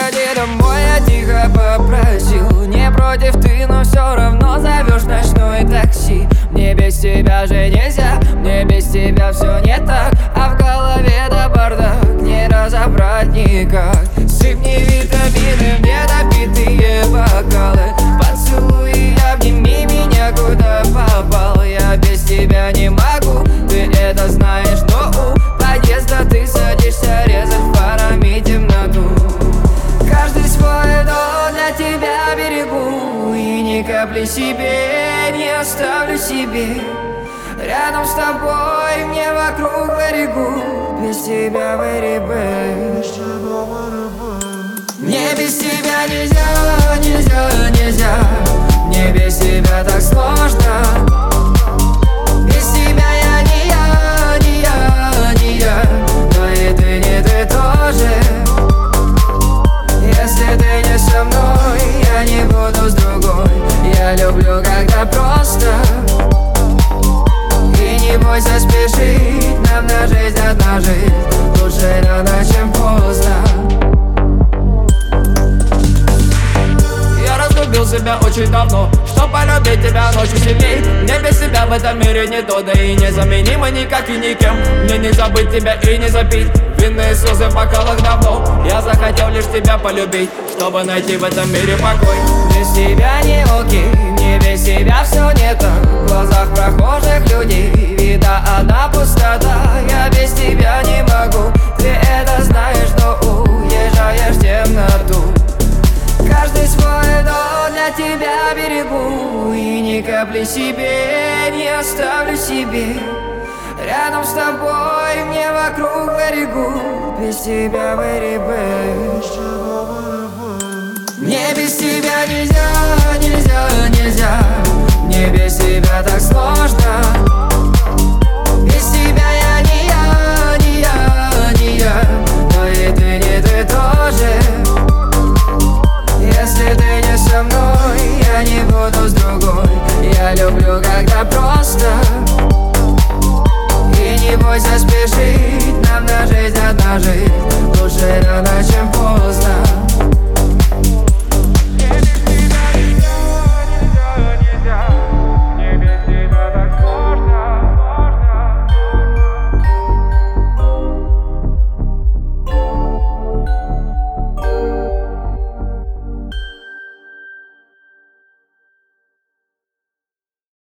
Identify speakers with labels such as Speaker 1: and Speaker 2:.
Speaker 1: приходи домой, я тихо попросил. Не против ты, но все равно зовешь ночное такси. Мне без тебя же нельзя, мне без тебя все не так. А в голове да бардак, не разобрать никак. Сыпни витамины, мне допитые бокалы. Поцелуй, обними меня, куда попал. Я без тебя не могу, ты это знаешь, но у подъезда ты садишься резать фарами темноту. Каждый свой дом для тебя берегу, и ни капли себе не оставлю себе. Рядом с тобой мне вокруг берегу, без тебя very bad. Мне без тебя нельзя, нельзя, нельзя. Мне без тебя так сложно. Без тебя я не я, не я, не я. Но и ты не ты тоже. Если ты не со мной, я не буду с другой. Я люблю, когда просто. И не бойся спешить, нам на жизнь одна жизнь. Лучше рано, чем поздно. Я разлюбил себя очень давно, чтоб полюбить тебя ночью сильней. Мне без тебя в этом мире не то, да и незаменимо никак и никем. Мне не забыть тебя и не запить винные слезы в бокалах давно. Я захотел лишь тебя полюбить, чтобы найти в этом мире покой. Без тебя не окей, мне без тебя все не так. В глазах прохожих людей вида одна пустота. Я без тебя не могу, ты это знаешь, но уезжаешь в темноту. Каждый свой дом для тебя берегу, и ни капли себе не оставлю себе. Рядом с тобой мне вокруг берегу, без тебя very bad. Мне без тебя нельзя, нельзя, нельзя. Мне без тебя так сложно. Без тебя я не я, не я, не я. Но и ты не ты тоже. Если ты не со мной, я не буду с другой. Я люблю, когда просто. И не бойся спешить, нам на жизнь одна жизнь. Лучше рано, чем поздно.